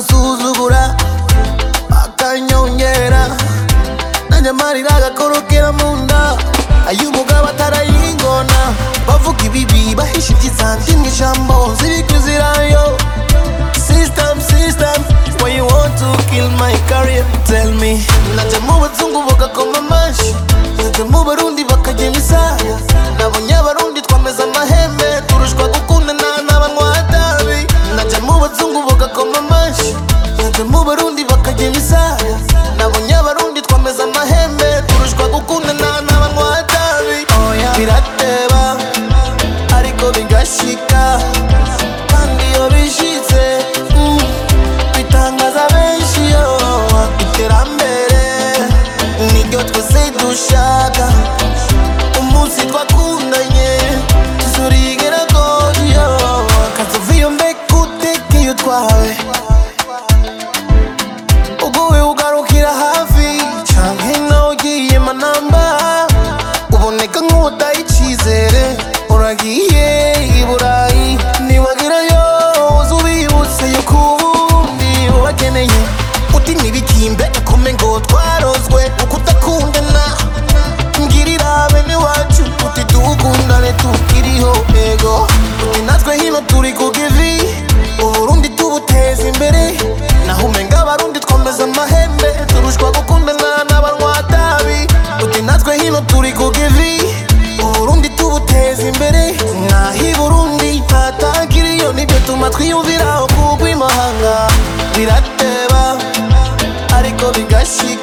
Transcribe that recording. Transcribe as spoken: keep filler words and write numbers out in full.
bakansuzugura bakanyongera nanjye amarira agakorokera mu nda ay'umugabo atarayingona bavuga ibibi bahisha iby'izandi mu ijambo ziri kuzirayo. System, system, why you want to kill my career? Tell me. Najya mu bazungu bagakoma amashyi, najya mu barundi bakagenda isaya, nabonye abarundi twameze amahembe turushwa gukundana n'abanywa itabi. Najya mu bazungu bagakoma amashyi, najya mu barundi bakagenda isaya, nabonye abarundi twameze amahembe turushwa gukundana n'abanywa itabi. Birateba ariko bigashika kandi iyo bishitse bitangaza benshi yo. Iterambere niryo twese dushaka, umunsi twakundanye tuzorigeraho yo. Kazoviyo mbega utekeye utwawe uguwe ugarukira hafi canke nawe ugiye manamba uboneka nk'udaha icizere uragiye i Burayi niwagerayo uze ubibutse yuko ubundi ubakeneye uti ntibikimbe akome ngo twarozwe uko udakundana mbwirira bene wacu uti dukundane tukiriho ego uti natwe hino turi ku kivi uburundi tubuteza imbere naho umenga abarundi twameze amahembe turushwa gukundana n'abanywa itabi. Uti natwe hino turi ku kivi uburundi tubuteza imbere naho i Burundi hatakiriyo nibyo tuma twiyumviraho kugwa imahanga. Birateba ariko bigashika